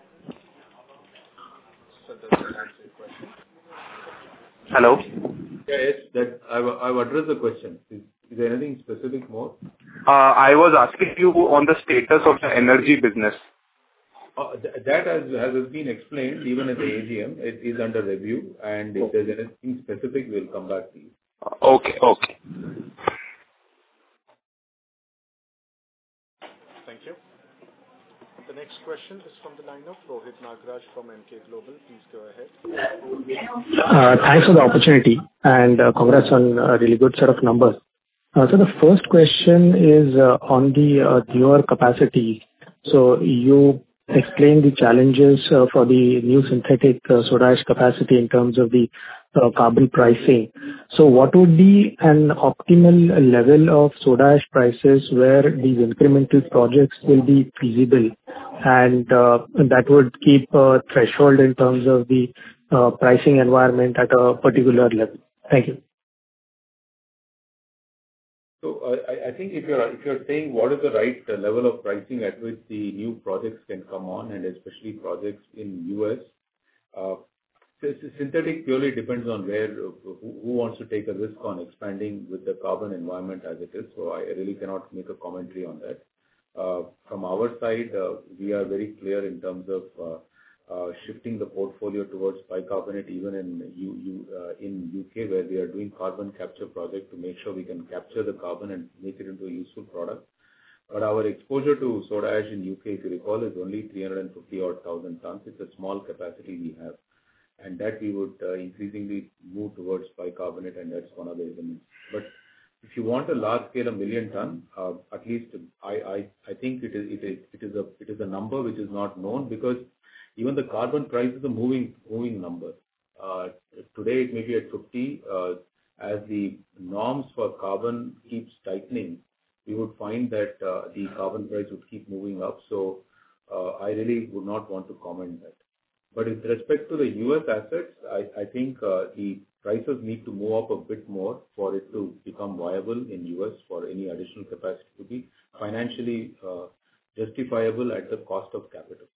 So does that answer your question? Hello. Yeah, yes, that I've, I've addressed the question. Is, is there anything specific more? Uh, I was asking you on the status of the energy business. Uh, th- That has has been explained even at the A G M. It is under review, and if there's anything specific, we'll come back to you. Okay, okay. Thank you. The next question is from the line of Rohit Nagraj from Emkay Global. Please go ahead. Uh, Thanks for the opportunity, and uh, congrats on a really good set of numbers. Uh, So the first question is uh, on the uh, newer capacity. So you explained the challenges uh, for the new synthetic uh, soda ash capacity in terms of the uh, carbon pricing. So what would be an optimal level of soda ash prices where these incremental projects will be feasible, and uh, that would keep a threshold in terms of the uh, pricing environment at a particular level? Thank you. So I think if you're if you're saying what is the right level of pricing at which the new projects can come on, and especially projects in U S, uh, synthetic purely depends on where who, who wants to take a risk on expanding with the carbon environment as it is. So I really cannot make a commentary on that. Uh, from our side, uh, we are very clear in terms of uh, uh, shifting the portfolio towards bicarbonate, even in U, U, uh, in U K, where we are doing carbon capture project to make sure we can capture the carbon and make it into a useful product. But our exposure to soda ash in U K, if you recall, is only three hundred fifty odd thousand tons. It's a small capacity we have, and that we would uh, increasingly move towards bicarbonate, and that's one of the elements. But if you want a large scale, a million ton, uh, at least I, I, I think it is, it is, it is a, it is a number which is not known, because even the carbon price is a moving, moving number. Uh, today it may be at fifty. Uh, as the norms for carbon keeps tightening, we would find that uh, the carbon price would keep moving up. So uh, I really would not want to comment that. But with respect to the U S assets, I, I think uh, the prices need to move up a bit more for it to become viable in U S for any additional capacity to be financially uh, justifiable at the cost of capital.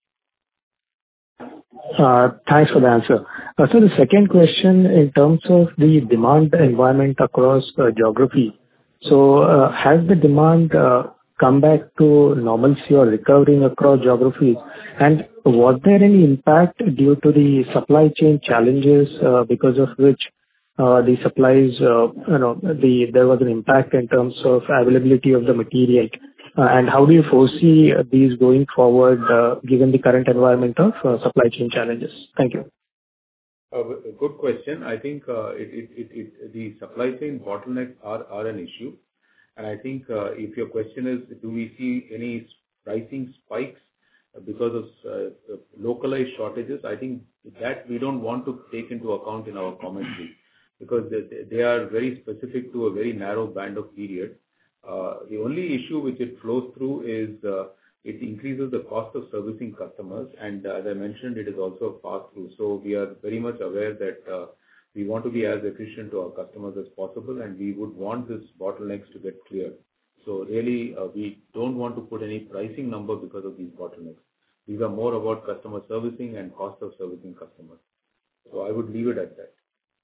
Uh, Thanks for the answer. Uh, So the second question in terms of the demand environment across uh, geography. So uh, has the demand uh, come back to normalcy or recovering across geographies? And was there any impact due to the supply chain challenges uh, because of which uh, the supplies, uh, you know, the there was an impact in terms of availability of the material? Uh, and how do you foresee uh, these going forward, uh, given the current environment of uh, supply chain challenges? Thank you. Uh, good question. I think uh, it, it, it, it, the supply chain bottlenecks are, are an issue. And I think uh, if your question is, do we see any pricing spikes because of uh, localized shortages? I think that we don't want to take into account in our commentary, because they, they are very specific to a very narrow band of period. Uh, the only issue which it flows through is uh, it increases the cost of servicing customers, and uh, as I mentioned, it is also a pass-through. So we are very much aware that uh, we want to be as efficient to our customers as possible, and we would want this bottlenecks to get cleared. So really, uh, we don't want to put any pricing number because of these bottlenecks. These are more about customer servicing and cost of servicing customers. So I would leave it at that.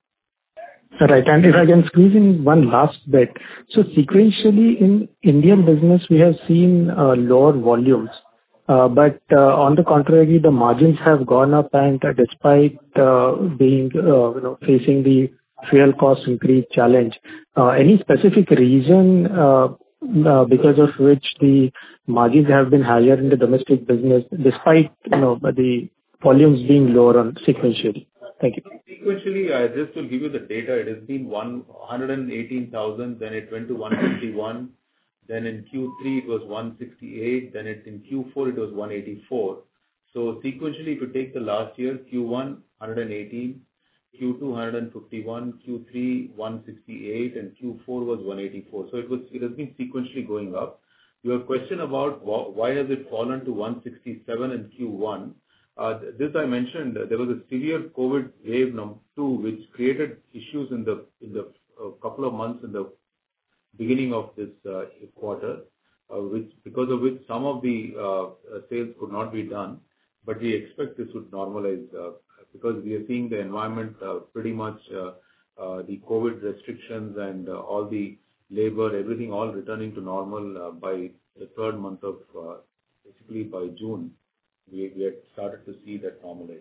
Right. And if I can squeeze in one last bit. So sequentially in Indian business, we have seen uh, lower volumes. Uh, but uh, on the contrary, the margins have gone up, and uh, despite uh, being, uh, you know, facing the fuel cost increase challenge, uh, any specific reason uh, uh, because of which the margins have been higher in the domestic business, despite, you know, the volumes being lower on sequentially? Thank you. Sequentially, I just will give you the data. It has been one hundred eighteen thousand, then it went to one fifty-one. Then in Q three it was one sixty-eight, then it in Q four it was one eighty-four. So sequentially, if you take the last year, Q one one hundred eighteen, Q two one fifty-one, Q three one sixty-eight, and Q four was one eighty-four. So it was it has been sequentially going up. Your question about why has it fallen to one sixty-seven in Q one? Uh, this I mentioned, uh, there was a severe COVID wave number two, which created issues in the in the uh, couple of months in the beginning of this uh, quarter, uh, which because of which some of the uh, sales could not be done. But we expect this would normalize uh, because we are seeing the environment uh, pretty much uh, uh, the COVID restrictions and uh, all the labor, everything all returning to normal uh, by the third month of uh, basically by June. We, we had started to see that normalize.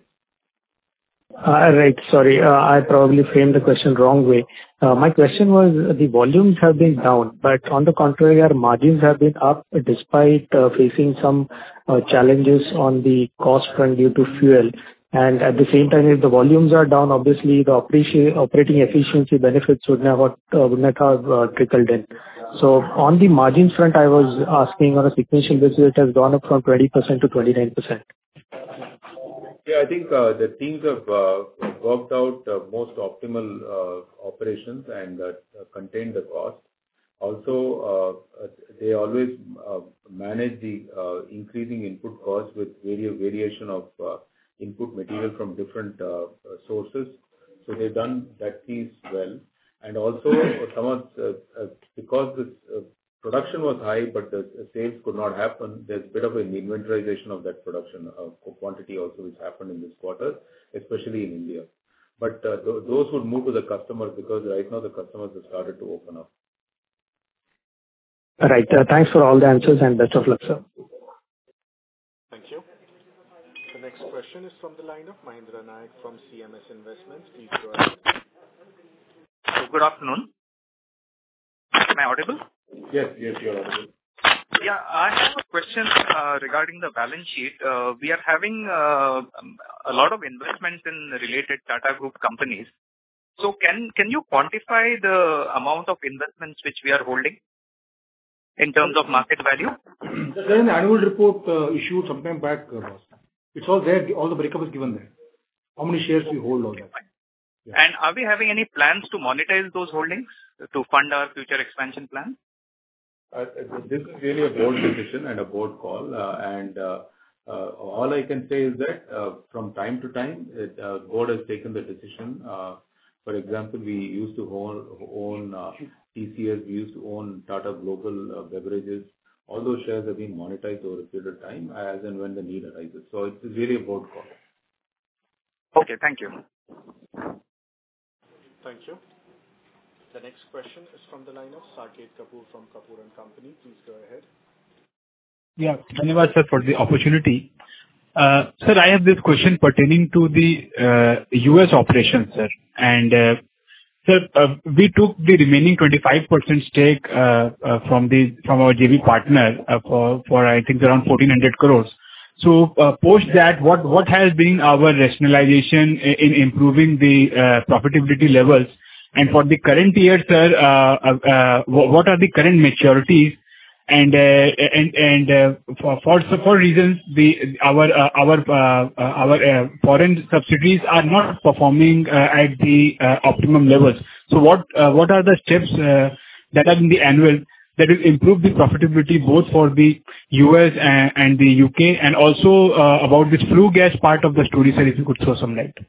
Uh, right. Sorry, uh, I probably framed the question wrong way. Uh, my question was uh, the volumes have been down, but on the contrary, our margins have been up despite uh, facing some uh, challenges on the cost front due to fuel. And at the same time, if the volumes are down, obviously the operation, operating efficiency benefits would not have, uh, would not have uh, trickled in. So on the margin front, I was asking on a sequential basis, it has gone up from twenty percent to twenty-nine percent. Yeah, I think uh, the teams have uh, worked out uh, most optimal uh, operations and uh, contained the cost. Also, uh, they always uh, manage the uh, increasing input costs with vari- variation of uh, input material from different uh, sources. So they've done that piece well. And also, some of uh, uh, because this uh, high, but the sales could not happen. There's a bit of an inventorization of that production quantity also which happened in this quarter, especially in India. But those would move to the customers because right now the customers have started to open up. Right. Thanks for all the answers and best of luck, sir. Thank you. The next question is from the line of Mahendra Nayak from C M S Investments. Please go ahead. So, good afternoon. Am I audible? Yes, yes, you're audible. Yeah, I have a question uh, regarding the balance sheet. Uh, we are having uh, a lot of investments in related Tata Group companies. So, can can you quantify the amount of investments which we are holding in terms of market value? There's an annual report uh, issued sometime back, uh, boss. It's all there. All the breakup is given there. How many shares we hold, all that. Yeah. And are we having any plans to monetize those holdings to fund our future expansion plan? Uh, this is really a board decision and a board call. Uh, and uh, uh, all I can say is that uh, from time to time, the uh, board has taken the decision. Uh, for example, we used to own, own uh, T C S, we used to own Tata Global uh, Beverages. All those shares have been monetized over a period of time as and when the need arises. So it's really a board call. Okay, thank you. Thank you. The next question is from the line of Saket Kapoor from Kapoor and Company. Please go ahead. Yeah, Dhanyavad sir for the opportunity. Uh, sir, I have this question pertaining to the uh, U S operations, sir. And uh, sir, uh, we took the remaining twenty-five percent stake uh, uh, from the from our J V partner uh, for for I think around fourteen hundred crores. So uh, post that, what what has been our rationalization in improving the uh, profitability levels? And for the current year, sir, uh, uh, what are the current maturities? And uh, and and uh, for for for reasons, the our uh, our uh, our uh, foreign subsidiaries are not performing uh, at the uh, optimum levels. So what uh, what are the steps uh, that are in the annual that will improve the profitability both for the U S and, and the U K, and also uh, about this flue gas part of the story, sir, if you could throw some light.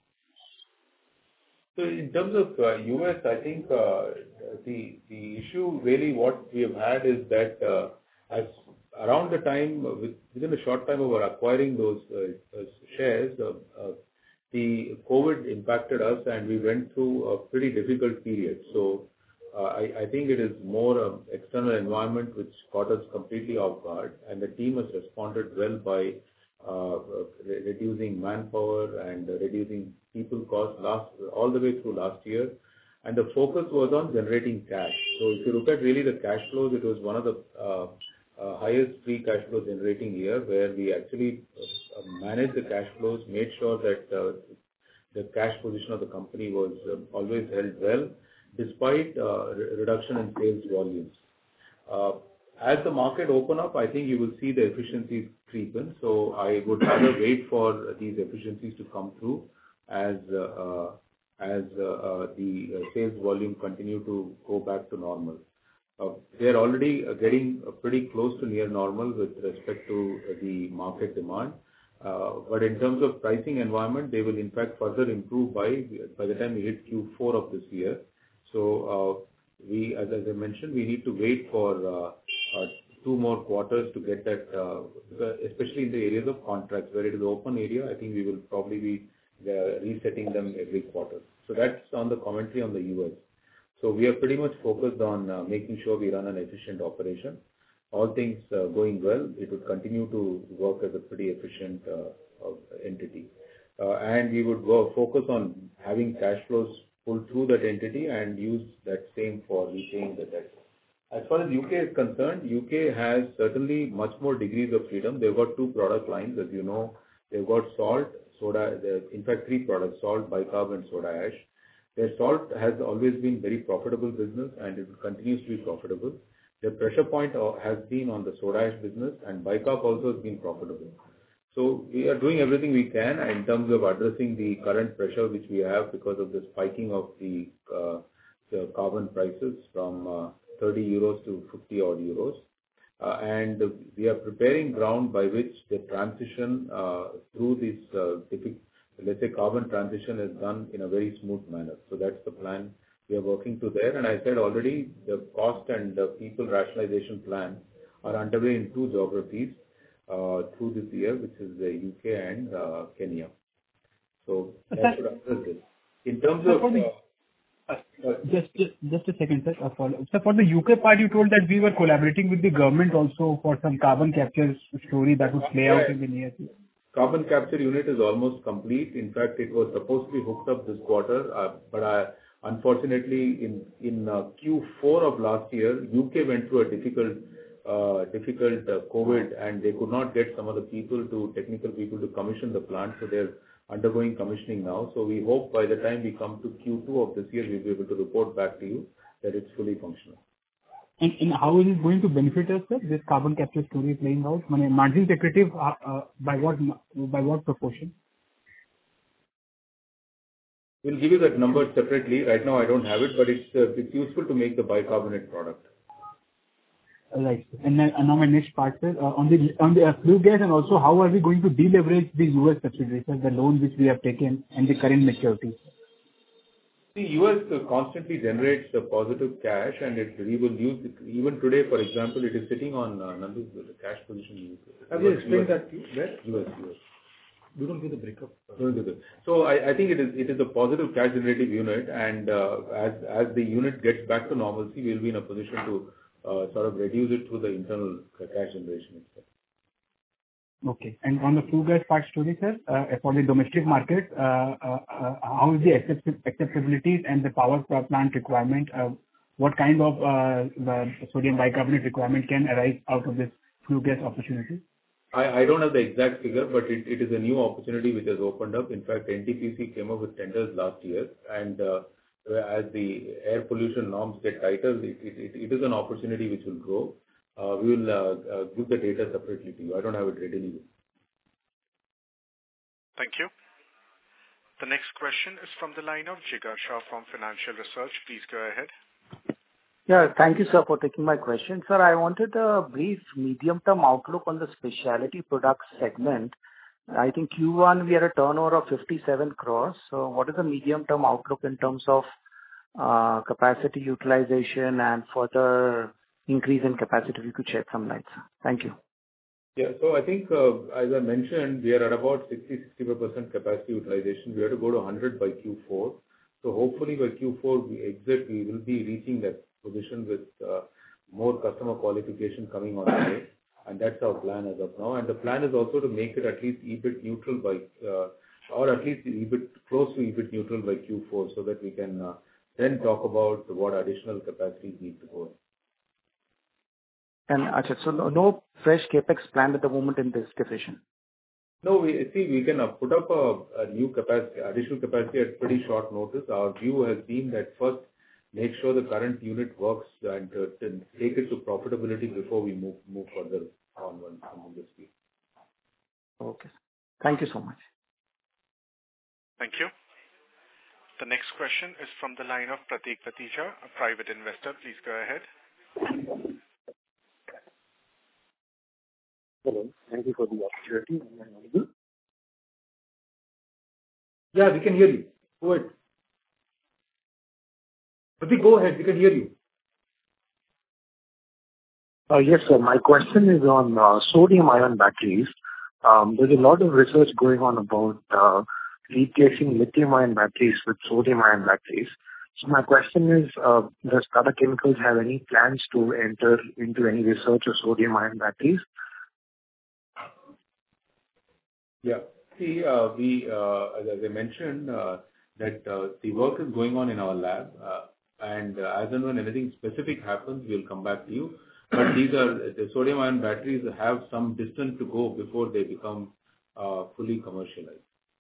So in terms of uh, U S, I think uh, the the issue really what we have had is that uh, as around the time, with, within a short time of our acquiring those uh, uh, shares, uh, uh, the COVID impacted us and we went through a pretty difficult period. So uh, I, I think it is more um, external environment which caught us completely off guard, and the team has responded well by uh, re- reducing manpower and uh, reducing people costs last all the way through last year, and the focus was on generating cash. So if you look at really the cash flows, it was one of the uh, uh, highest free cash flow generating year, where we actually uh, managed the cash flows, made sure that uh, the cash position of the company was uh, always held well, despite uh, re- reduction in sales volumes. Uh, as the market open up, I think you will see the efficiencies creep in. So I would rather wait for these efficiencies to come through as uh, uh, as uh, uh, the uh, sales volume continue to go back to normal. Uh, they are already uh, getting uh, pretty close to near normal with respect to uh, the market demand. Uh, but in terms of pricing environment, they will in fact further improve by by the time we hit Q four of this year. So uh, we, as, as I mentioned, we need to wait for uh, uh, two more quarters to get that, uh, especially in the areas of contracts where it is open area. I think we will probably be uh, resetting them every quarter. So that's on the commentary on the U S. So we are pretty much focused on uh, making sure we run an efficient operation. All things uh, going well, it would continue to work as a pretty efficient uh, entity. Uh, and we would go focus on having cash flows pull through that entity and use that same for repaying the debt. As far as U K is concerned, U K has certainly much more degrees of freedom. They've got two product lines, as you know. They've got salt, soda, in fact, three products, salt, bicarb, and soda ash. Their salt has always been very profitable business, and it continues to be profitable. Their pressure point has been on the soda ash business, and bicarb also has been profitable. So we are doing everything we can in terms of addressing the current pressure which we have because of the spiking of the, uh, the carbon prices from uh, thirty euros to fifty odd euros. Uh, and we are preparing ground by which the transition uh, through this, uh, typical, let's say, carbon transition is done in a very smooth manner. So that's the plan we are working to there. And I said already, the cost and the people rationalization plan are underway in two geographies uh, through this year, which is the U K and uh, Kenya. So that should address this. In terms of... Uh, Uh, Just just just a second, sir. A follow-up. So for the U K part, you told that we were collaborating with the government also for some carbon capture story that would play out in the near future. Carbon capture unit is almost complete. In fact, it was supposed to be hooked up this quarter, uh, but I, unfortunately, in in uh, Q four of last year, U K went through a difficult uh, difficult uh, COVID, and they could not get some of the people to technical people to commission the plant, so they're undergoing commissioning now. So we hope by the time we come to Q two of this year, we'll be able to report back to you that it's fully functional. And, and how is it going to benefit us, sir, this carbon capture story playing out? I mean, margin accretive uh, uh, by what by what proportion? We'll give you that number separately. Right now, I don't have it, but it's uh, it's useful to make the bicarbonate product. Right. And then, and now my next part, sir, uh, on the on the uh, flue gas, and also how are we going to deleverage the U S subsidiaries, sir, the loan which we have taken and the current maturity? The U S constantly generates a positive cash, and it we will use it. Even today, for example, it is sitting on uh, Nandu's the cash position. Have you explained that to you? Where? U S, U S. We don't give the breakup. Don't give it. So I, I think it is it is a positive cash generative unit, and uh, as as the unit gets back to normalcy, we'll be in a position to uh, sort of reduce it through the internal cash generation itself. Okay. And on the flue gas part story, sir, uh, for the domestic market, uh, uh, uh, how is the accept- acceptability and the power plant requirement? Uh, what kind of uh, the sodium bicarbonate requirement can arise out of this flue gas opportunity? I, I don't have the exact figure, but it, it is a new opportunity which has opened up. In fact, N T P C came up with tenders last year, and uh, as the air pollution norms get tighter, it, it, it is an opportunity which will grow. Uh, we will uh, uh, give the data separately to you. I don't have it readily. Thank you. The next question is from the line of Jigar Shah from Financial Research. Please go ahead. Yeah, thank you, sir, for taking my question. Sir, I wanted a brief medium-term outlook on the specialty products segment. I think Q one, we had a turnover of fifty-seven crores. So what is the medium-term outlook in terms of uh, capacity utilization and further increase in capacity? If you could shed some light, sir. Thank you. Yeah. So I think, uh, as I mentioned, we are at about sixty to sixty-five percent capacity utilization. We have to go to one hundred by Q four. So hopefully by Q four we exit, we will be reaching that position with uh, more customer qualification coming on the way. And that's our plan as of now. And the plan is also to make it at least E B I T neutral by, uh, or at least E B I T, close to E B I T neutral by Q four, so that we can uh, then talk about what additional capacity need to go in. And Achha, so no, no fresh capex planned at the moment in this division? No, we see we can uh, put up a, a new capacity, additional capacity at pretty short notice. Our view has been that first make sure the current unit works and uh, take it to profitability before we move move further on one on this field. Okay. Thank you so much. Thank you. The next question is from the line of Pratik Batija, a private investor. Please go ahead. Hello. Thank you for the opportunity. Am I audible? Yeah, we can hear you. Go ahead. Pratik, go ahead. We can hear you. Uh, yes, sir. My question is on uh, sodium-ion batteries. Um, there's a lot of research going on about uh, replacing lithium-ion batteries with sodium-ion batteries. So my question is, uh, does Tata Chemicals have any plans to enter into any research of sodium-ion batteries? Yeah. See, uh, we, uh, as I mentioned, uh, that uh, the work is going on in our lab, uh, and uh, as and when anything specific happens, we'll come back to you. But these are the sodium-ion batteries have some distance to go before they become uh, fully commercialized.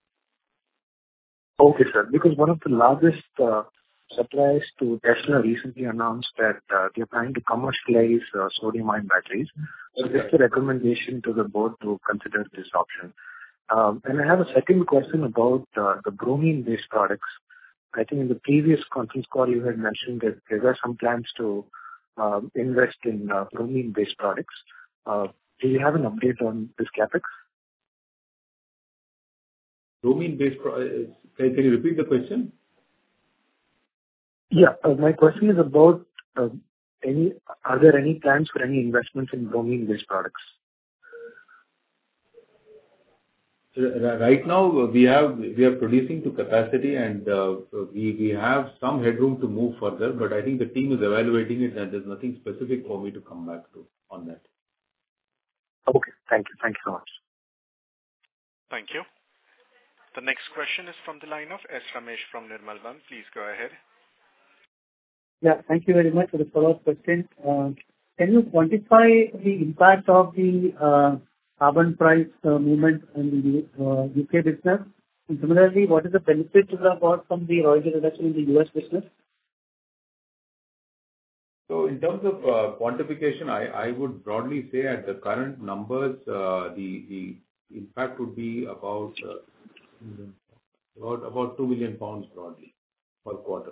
Okay, sir. Because one of the largest uh, suppliers to Tesla recently announced that uh, they're planning to commercialize uh, sodium-ion batteries. So Okay. just a recommendation to the board to consider this option. Um, and I have a second question about uh, the bromine-based products. I think in the previous conference call you had mentioned that there were some plans to uh, invest in uh, bromine-based products. Uh, do you have an update on this capex? Bromine-based pro- uh, can, can you repeat the question? Yeah, uh, my question is about uh, any. Are are there any plans for any investments in bromine-based products? Right now, we have we are producing to capacity, and uh, we we have some headroom to move further, but I think the team is evaluating it, and there's nothing specific for me to come back to on that. Okay. Thank you. Thank you so much. Thank you. The next question is from the line of S. Ramesh from Nirmal Bang. Please go ahead. Yeah, thank you very much for the follow-up question. Uh, Can you quantify the impact of the uh, carbon price uh, movement in the uh, U K business? And similarly, what is the benefit you have got from the royalty reduction in the U S business? So in terms of uh, quantification, I I would broadly say at the current numbers, uh, the the impact would be about uh, about about two million pounds broadly per quarter.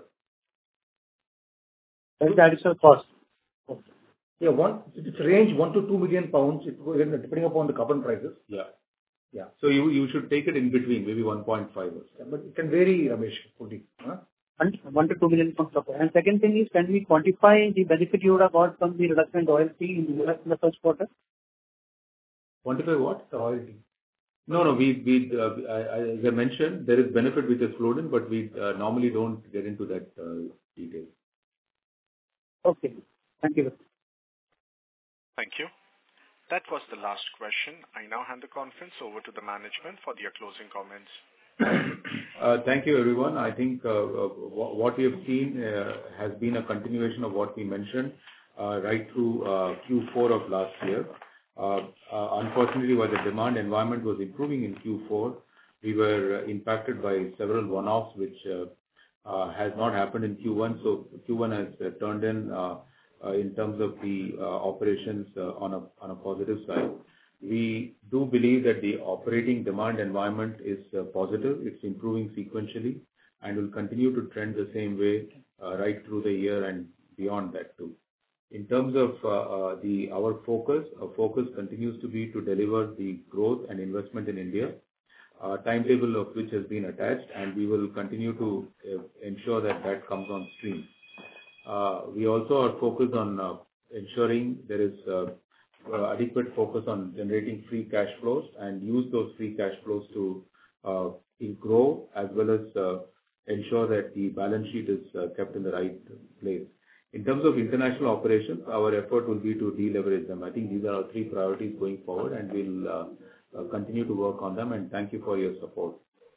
That is the additional cost. Yeah, one, it's range one to two million pounds, it will- depending upon the carbon prices. Yeah. Yeah. So you you should take it in between, maybe one point five or so. But it can vary, Ramesh, fully. Huh? And one to two million pounds per quarter. And second thing is, can we quantify the benefit you would have got from the reduction in royalty in the U S in the first quarter? Quantify what? The royalty. No, no, we, we, uh, I, I, as I mentioned, there is benefit which has flowed in, but we uh, normally don't get into that uh, detail. Okay. Thank you. Thank you. That was the last question. I now hand the conference over to the management for their closing comments. Uh, Thank you, everyone. I think uh, uh, wh- what we have seen uh, has been a continuation of what we mentioned uh, right through uh, Q four of last year. Uh, uh, Unfortunately, while the demand environment was improving in Q four, we were uh, impacted by several one-offs, which uh, uh, has not happened in Q one. So Q one has uh, turned in uh, uh, in terms of the uh, operations uh, on a on a positive side. We do believe that the operating demand environment is uh, positive. It's improving sequentially and will continue to trend the same way uh, right through the year and beyond that too. In terms of uh, uh, the our focus, our focus continues to be to deliver the growth and investment in India, uh, timetable of which has been attached, and we will continue to uh, ensure that that comes on stream. Uh, We also are focused on uh, ensuring there is uh, uh, adequate focus on generating free cash flows and use those free cash flows to uh, grow as well as uh, ensure that the balance sheet is uh, kept in the right place. In terms of international operations, our effort will be to deleverage them. I think these are our three priorities going forward, and we'll uh, uh, continue to work on them, and thank you for your support.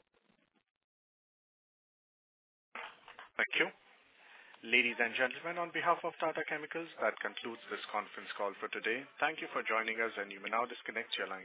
Thank you. Ladies and gentlemen, on behalf of Tata Chemicals, that concludes this conference call for today. Thank you for joining us, and you may now disconnect your line.